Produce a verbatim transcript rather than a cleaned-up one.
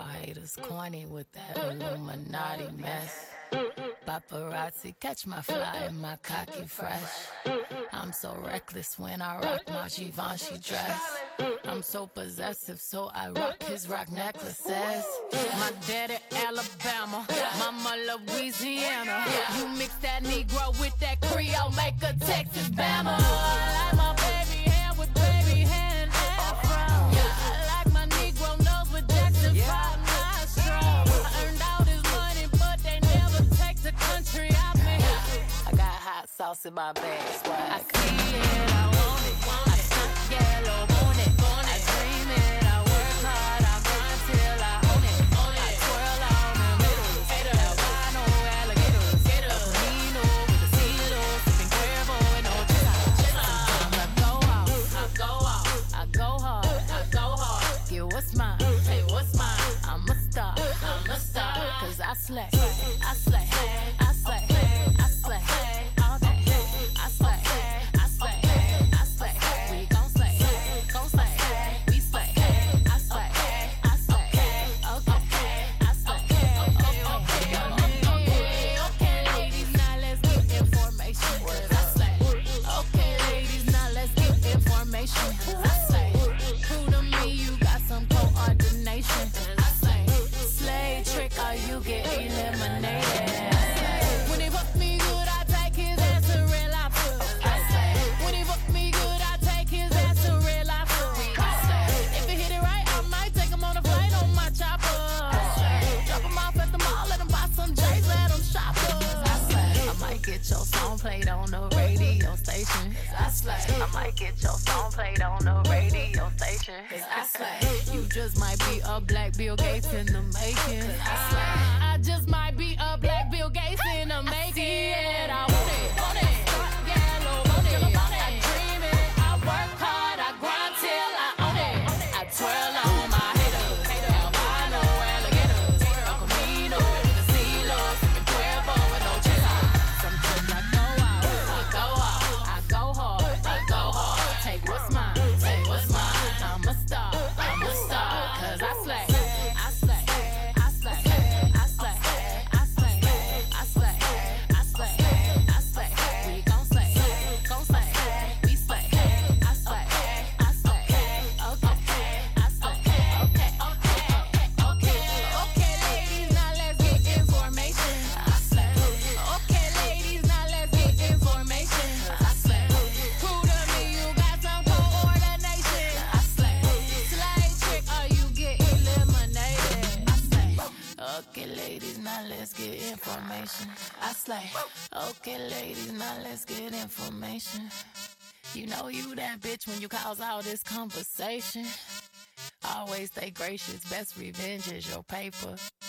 y'all haters corny with that Illuminati mess. Paparazzi catch my fly and my cocky fresh. I'm so reckless when I rock my Givenchy dress. I'm so possessive, so I rock his rock necklaces. My daddy Alabama, mama Louisiana. You mix that Negro with that Creole, make a Texas Bama. I like my baby hair with baby hair and afro. I like my Negro nose with Jackson five nostrils. I earned all this money, but they never take the country out me. I got hot sauce in my bag, swag. I see it, I want it, I stuck yellow, want it. I dream it, I work hard, I grind till I own it. I twirl on them haters, albino alligators. A Camino with a CeeLo, sipping Cuervo and no chilla. Sometimes I go out, I go out, I go hard, I go hard. Get what's mine, hey, what's mine? I'm a star, I'm a star. Cause I slay, I slay, I slay, I slay. All day, I slay, I slay, I slay. We gon' slay, gon' slay. We slay, I slay, I slay. Okay, I slay. Okay, okay, okay, ladies, now let's get information. I slay. Okay, ladies, now let's get information. I slay. Prove to me you got some coordination. I slay. Slay trick or you get eliminated. When he fuck me good, I take his ass to real life. I slay. When he fuck me good, I take his ass to real life. I slay. If he hit it right, I might take him on a flight on my chopper. I slay. Drop him off at the mall, let him buy some J's, let him shop. I slay. I might get your song played on the radio station. I slay. I might get your song played on the radio station. I slay. You just might be a black Bill Gates in the making. I slay. I just might be a black Bill Gates in the making. I see it, I want it, want it. Yellow, want it. I dream it, I work hard, I grind till I own it. I twirl on my haters, albino alligators. A Camino with a CeeLo, sipping Cuervo and no chilla. Sometimes I go out, I go out, I go hard, I go hard. Take what's mine, take what's mine. I'm a star, I'm a star. Cause I slay, I slay, I slay, I slay, I slay, I slay, I slay, I slay. We gon' slay, gon' slay, we slay. I slay, I slay, okay, I slay, okay, okay, okay, okay, ladies, now let's get information. I slay, okay, ladies, now let's get information. I slay, prove to me you got some coordination. I slay, slay trick or you get eliminated. I slay, okay, ladies, now let's get information. I slay, okay, ladies, now let's get information. You know you that bitch when you cause all this conversation. Always stay gracious, best revenge is your paper.